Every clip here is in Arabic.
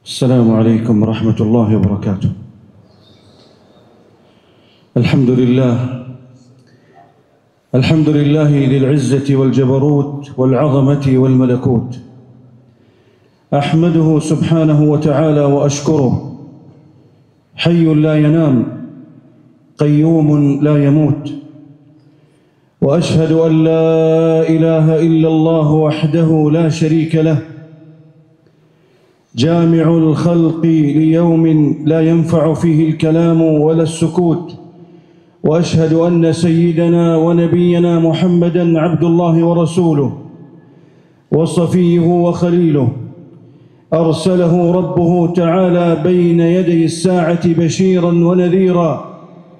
السلام عليكم ورحمة الله وبركاته. الحمد لله ذي العزة والجبروت والعظمة والملكوت. أحمده سبحانه وتعالى وأشكره، حي لا ينام قيوم لا يموت، وأشهد أن لا إله إلا الله وحده لا شريك له، جامع الخلق ليوم لا ينفع فيه الكلام ولا السكوت. وأشهد أن سيدنا ونبينا محمدًا عبد الله ورسوله وصفيه وخليله، أرسله ربه تعالى بين يدي الساعة بشيرًا ونذيرًا،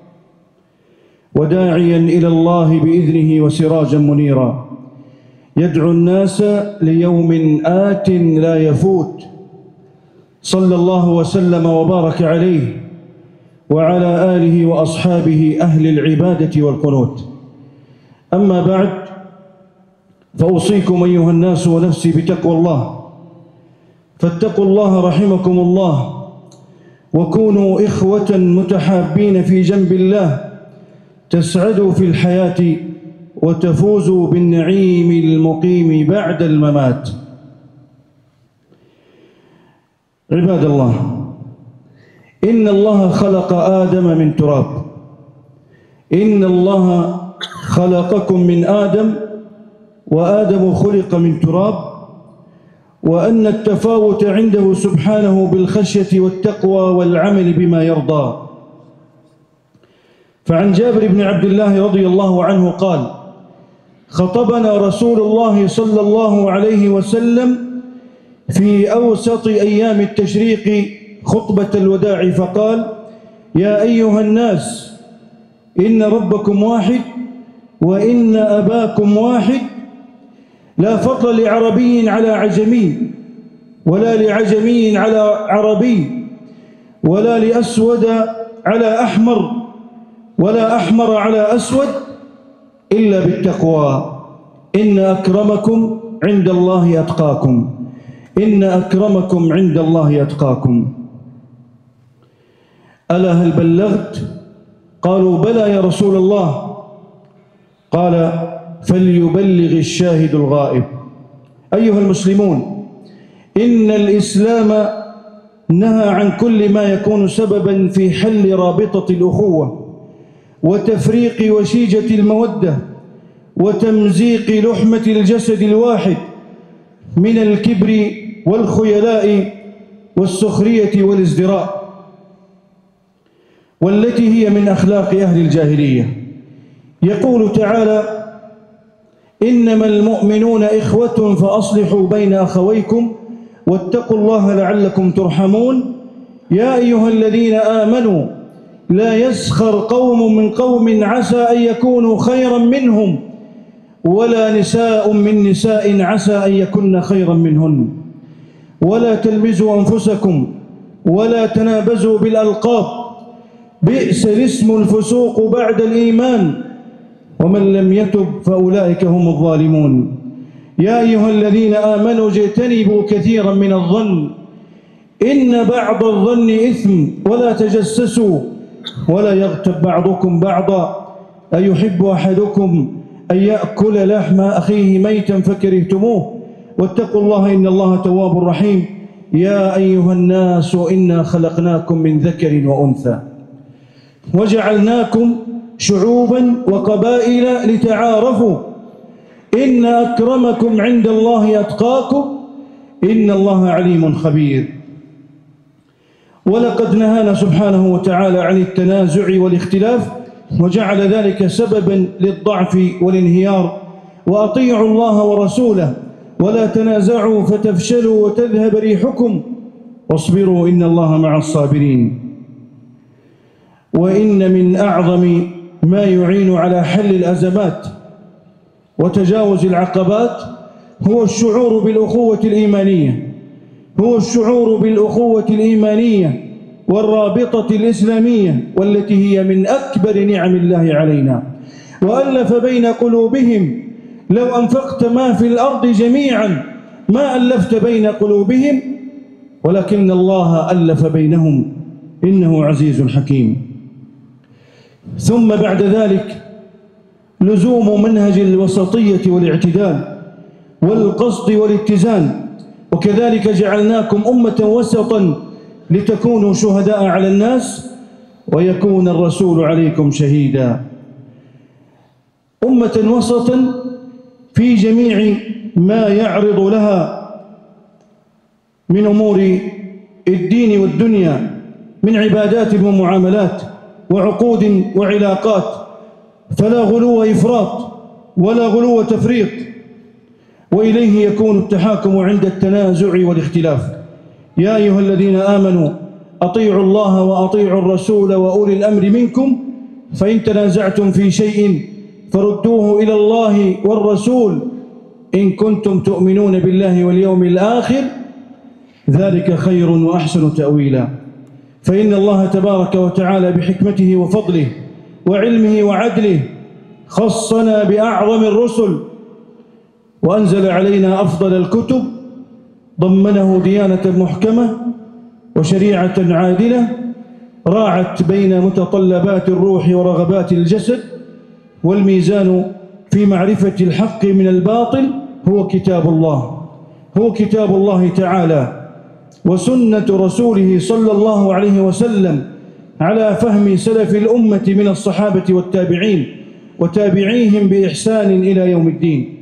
وداعيًا إلى الله بإذنه وسراجًا منيرًا، يدعو الناس ليوم آت لا يفوت. صلى الله وسلم وبارك عليه وعلى آله وأصحابه أهل العبادة والقنوت. أما بعد، فأوصيكم أيها الناس ونفسي بتقوى الله، فاتقوا الله رحمكم الله، وكونوا إخوة متحابين في جنب الله، تسعدوا في الحياة وتفوزوا بالنعيم المقيم بعد الممات. عباد الله، إن الله خلق آدم من تراب. إن الله خلقكم من آدم، وآدم خلق من تراب، وأن التفاوت عنده سبحانه بالخشية والتقوى والعمل بما يرضى. فعن جابر بن عبد الله رضي الله عنه قال: خطبنا رسول الله صلى الله عليه وسلم في أوسط أيام التشريق خطبة الوداع فقال: يا أيها الناس، إن ربكم واحد وإن أباكم واحد، لا فضل لعربي على عجمي، ولا لعجمي على عربي، ولا لأسود على أحمر، ولا أحمر على أسود، إلا بالتقوى. إن أكرمكم عند الله أتقاكم. إن أكرمكم عند الله أتقاكم. ألا هل بلغت؟ قالوا: بلى يا رسول الله. قال: فليبلغ الشاهد الغائب. أيها المسلمون، إن الإسلام نهى عن كل ما يكون سببا في حل رابطة الأخوة وتفريق وشيجة المودة وتمزيق لحمة الجسد الواحد، من الكبر والخيلاء والسخرية والازدراء، والتي هي من أخلاق أهل الجاهلية. يقول تعالى: إنما المؤمنون إخوة فأصلحوا بين أخويكم واتقوا الله لعلكم ترحمون. يا أيها الذين آمنوا لا يسخر قوم من قوم عسى أن يكونوا خيرا منهم، ولا نساء من نساء عسى أن يكن خيرا منهن، ولا تلمزوا أنفسكم ولا تنابزوا بالألقاب، بئس الاسم الفسوق بعد الإيمان، ومن لم يتب فأولئك هم الظالمون. يا أيها الذين آمنوا اجتنبوا كثيرا من الظن إن بعض الظن إثم، ولا تجسسوا ولا يغتب بعضكم بعضا، أيحب أحدكم أن يأكل لحم أخيه ميتا فكرهتموه، واتقوا الله إن الله تواب رحيم. يا أيها الناس، إنا خلقناكم من ذكر وأنثى وجعلناكم شعوبا وقبائل لتعارفوا، إن أكرمكم عند الله أتقاكم، إن الله عليم خبير. ولقد نهانا سبحانه وتعالى عن التنازع والاختلاف، وجعل ذلك سببا للضعف والانهيار. وأطيعوا الله ورسوله ولا تنازعوا فتفشلوا وتذهب ريحكم، واصبروا إن الله مع الصابرين. وإن من أعظم ما يعين على حل الأزمات وتجاوز العقبات هو الشعور بالأخوة الإيمانية، والرابطة الإسلامية، والتي هي من أكبر نعم الله علينا. وألف بين قلوبهم، لو أنفقت ما في الأرض جميعا ما ألفت بين قلوبهم ولكن الله ألف بينهم إنه عزيز حكيم. ثم بعد ذلك لزوم منهج الوسطية والاعتدال والقصد والاتزان، وكذلك جعلناكم أمة وسطا لتكونوا شهداء على الناس ويكون الرسول عليكم شهيدا. أمة وسطا في جميع ما يعرض لها من أمور الدين والدنيا من عبادات ومعاملات وعقود وعلاقات، فلا غلو إفراط ولا غلو تفريط، وإليه يكون التحاكم عند التنازع والاختلاف. يا أيها الذين آمنوا أطيعوا الله وأطيعوا الرسول وأولي الأمر منكم فإن تنازعتم في شيء فردوه إلى الله والرسول إن كنتم تؤمنون بالله واليوم الآخر ذلك خير وأحسن تأويلا. فإن الله تبارك وتعالى بحكمته وفضله وعلمه وعدله خصنا بأعظم الرسل وأنزل علينا أفضل الكتب ضمنه ديانة محكمة وشريعة عادلة راعت بين متطلبات الروح ورغبات الجسد، والميزان في معرفة الحق من الباطل هو كتاب الله، هو كتاب الله تعالى وسنة رسوله صلى الله عليه وسلم على فهم سلف الأمة من الصحابة والتابعين وتابعيهم بإحسان إلى يوم الدين.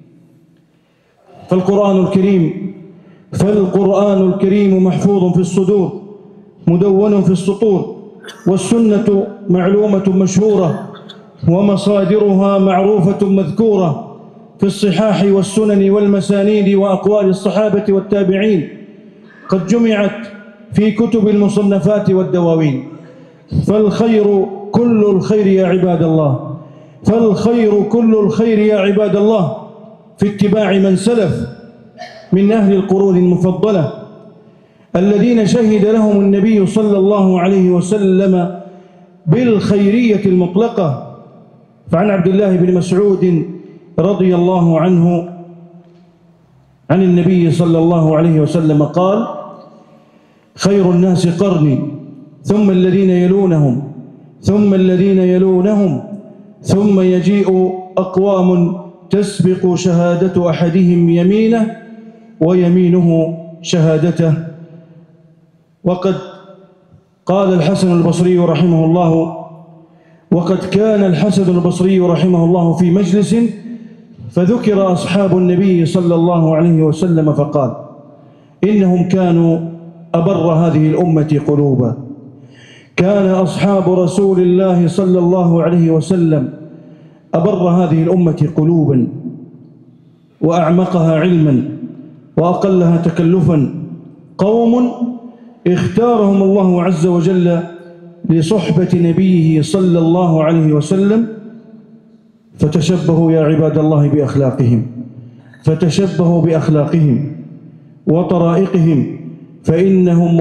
فالقرآن الكريم محفوظ في الصدور مدون في السطور، والسنة معلومة مشهورة ومصادرها معروفة مذكورة في الصحاح والسنن والمسانيد وأقوال الصحابة والتابعين، قد جمعت في كتب المصنفات والدواوين. فالخير كل الخير يا عباد الله، فالخير كل الخير يا عباد الله في اتباع من سلف من أهل القرون المفضلة الذين شهد لهم النبي صلى الله عليه وسلم بالخيرية المطلقة. فعن عبد الله بن مسعود رضي الله عنه عن النبي صلى الله عليه وسلم قال: خير الناس قرني ثم الذين يلونهم ثم الذين يلونهم ثم يجيء أقوام تسبق شهادة أحدهم يمينه ويمينه شهادته. وقد قال الحسن البصري رحمه الله، وقد كان الحسن البصري رحمه الله في مجلس فذكر أصحاب النبي صلى الله عليه وسلم فقال: إنهم كانوا أبر هذه الأمة قلوبا. كان أصحاب رسول الله صلى الله عليه وسلم أبر هذه الأمة قلوبا وأعمقها علما وأقلها تكلفا، قوم اختارهم الله عز وجل لصحبة نبيه صلى الله عليه وسلم، فتشبهوا يا عباد الله بأخلاقهم، فتشبهوا بأخلاقهم وطرائقهم، فإنهم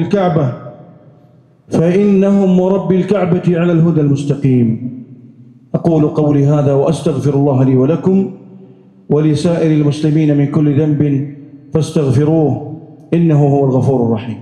مربي الكعبة على الهدى المستقيم. أقول قولي هذا وأستغفر الله لي ولكم ولسائر المسلمين من كل ذنب فاستغفروه إنه هو الغفور الرحيم.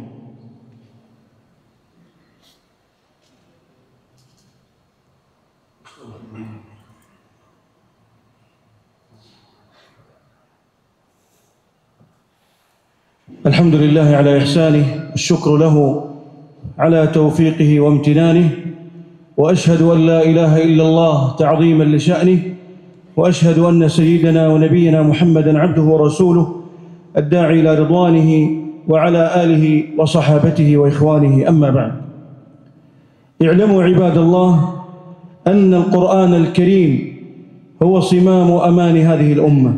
الحمد لله على إحسانه، الشكر له على توفيقه وامتنانه، وأشهد أن لا إله إلا الله تعظيما لشأنه، وأشهد أن سيدنا ونبينا محمدًا عبده ورسوله الداعي إلى رضوانه وعلى آله وصحابته وإخوانه. أما بعد، اعلموا عباد الله أن القرآن الكريم هو صمام أمان هذه الأمة،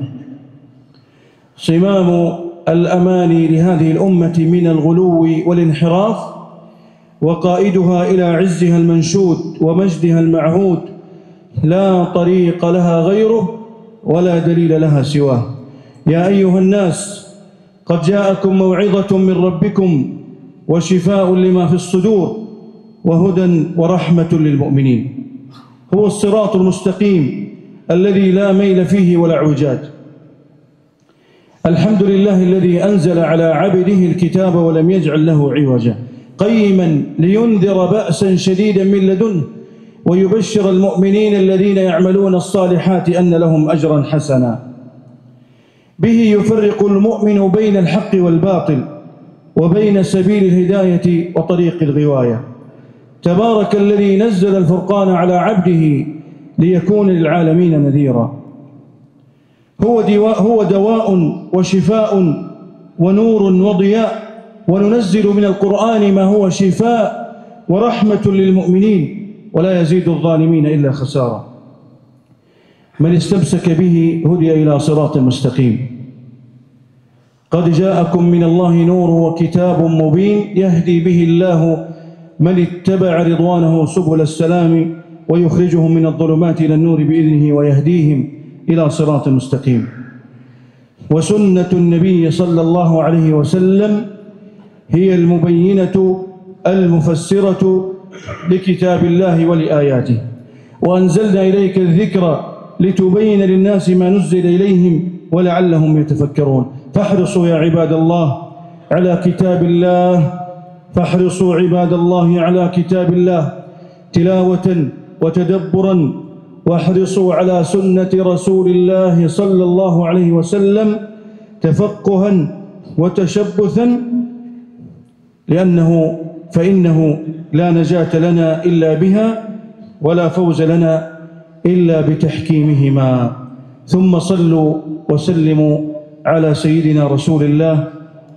صمام الأمان لهذه الأمة من الغلو والانحراف، وقائدها إلى عزها المنشود ومجدها المعهود، لا طريق لها غيره ولا دليل لها سواه. يا أيها الناس، قد جاءكم موعظة من ربكم وشفاء لما في الصدور وهدى ورحمة للمؤمنين. هو الصراط المستقيم الذي لا ميل فيه ولا اعوجاج. الحمد لله الذي أنزل على عبده الكتاب ولم يجعل له عوجا قيما لينذر بأسا شديدا من لدنه ويبشر المؤمنين الذين يعملون الصالحات أن لهم أجرا حسنا. به يفرق المؤمن بين الحق والباطل وبين سبيل الهداية وطريق الغواية. تبارك الذي نزل الفرقان على عبده ليكون للعالمين نذيرا. هو دواء وشفاء ونور وضياء، وننزل من القرآن ما هو شفاء ورحمة للمؤمنين ولا يزيد الظالمين إلا خسارة. من استمسك به هدي إلى صراط مستقيم. قد جاءكم من الله نور وكتاب مبين يهدي به الله من اتبع رضوانه سبل السلام ويخرجهم من الظلمات إلى النور بإذنه ويهديهم إلى صراط مستقيم. وسنة النبي صلى الله عليه وسلم هي المبينة المفسرة لكتاب الله ولآياته. وأنزلنا إليك الذكر لتبين للناس ما نزل إليهم ولعلهم يتفكرون. فاحرصوا يا عباد الله على كتاب الله، فاحرصوا عباد الله على كتاب الله تلاوة وتدبرا، واحرصوا على سنة رسول الله صلى الله عليه وسلم تفقها وتشبثا، فإنه لا نجاة لنا إلا بها ولا فوز لنا إلا بتحكيمهما. ثم صلوا وسلموا على سيدنا رسول الله،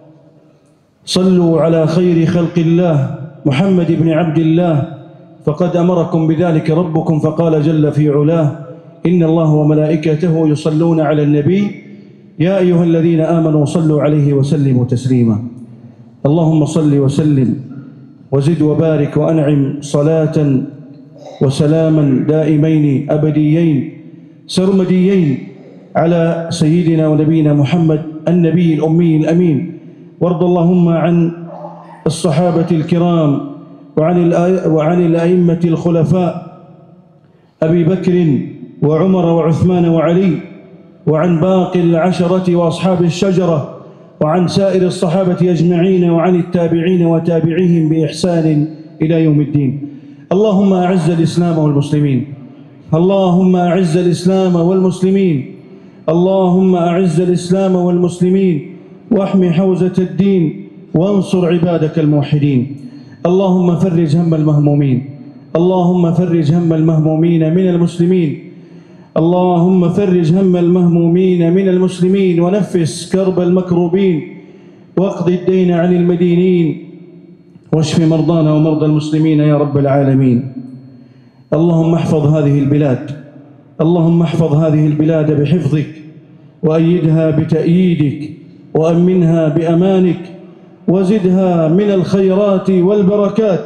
صلوا على خير خلق الله محمد بن عبد الله، فقد أمركم بذلك ربكم فقال جل في علاه: إن الله وملائكته يصلون على النبي يا أيها الذين آمنوا صلوا عليه وسلموا تسليما. اللهم صل وسلم وزد وبارك وأنعم صلاة وسلاما دائمين أبديين سرمديين على سيدنا ونبينا محمد النبي الأمي الأمين. وارض اللهم عن الصحابة الكرام وعن الأئمة الخلفاء أبي بكر وعمر وعثمان وعلي، وعن باقي العشرة وأصحاب الشجرة، وعن سائر الصحابة أجمعين، وعن التابعين وتابعيهم بإحسان إلى يوم الدين. اللهم أعز الإسلام والمسلمين، اللهم أعز الإسلام والمسلمين، اللهم أعز الإسلام والمسلمين، واحمي حوزة الدين، وانصر عبادك الموحدين. اللهم فرج هم المهمومين، اللهم فرج هم المهمومين من المسلمين، اللهم فرج هم المهمومين من المسلمين، ونفس كرب المكروبين، واقض الدين عن المدينين، واشف مرضانا ومرضى المسلمين يا رب العالمين. اللهم احفظ هذه البلاد، اللهم احفظ هذه البلاد بحفظك، وأيدها بتأييدك، وأمنها بأمانك، وزدها من الخيرات والبركات،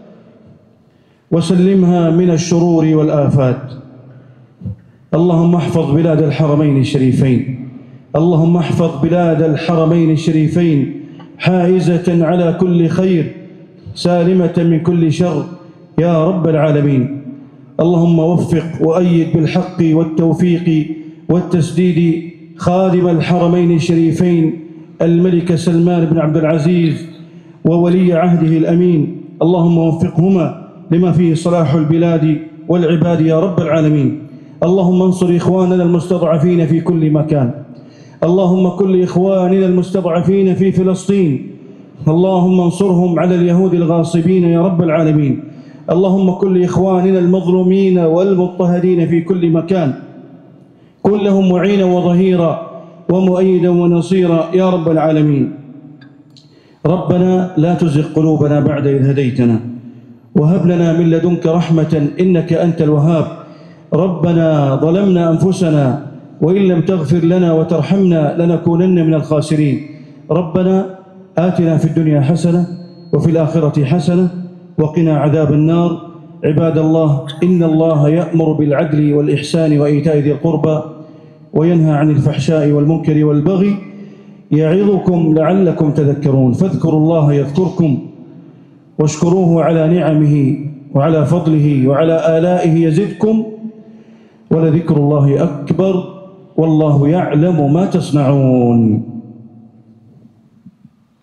وسلمها من الشرور والآفات. اللهم احفظ بلاد الحرمين الشريفين، اللهم احفظ بلاد الحرمين الشريفين حائزة على كل خير، سالمة من كل شر يا رب العالمين. اللهم وفق وأيد بالحق والتوفيق والتسديد خادم الحرمين الشريفين الملك سلمان بن عبد العزيز وولي عهده الأمين. اللهم وفقهما لما فيه صلاح البلاد والعباد يا رب العالمين. اللهم انصر إخواننا المستضعفين في كل مكان، اللهم كل إخواننا المستضعفين في فلسطين، اللهم انصرهم على اليهود الغاصبين يا رب العالمين. اللهم كل إخواننا المظلومين والمضطهدين في كل مكان، كن لهم معينا وظهيرا ومؤيدا ونصيرا يا رب العالمين. ربنا لا تزغ قلوبنا بعد إذ هديتنا، وهب لنا من لدنك رحمة إنك أنت الوهاب. ربنا ظلمنا أنفسنا وإن لم تغفر لنا وترحمنا لنكونن من الخاسرين. ربنا آتنا في الدنيا حسنة وفي الآخرة حسنة وقنا عذاب النار. عباد الله، إن الله يأمر بالعدل والإحسان وإيتاء ذي القربى وينهى عن الفحشاء والمنكر والبغي يعظكم لعلكم تذكرون. فاذكروا الله يذكركم واشكروه على نعمه وعلى فضله وعلى آلائه يزدكم، ولذكر الله أكبر والله يعلم ما تصنعون.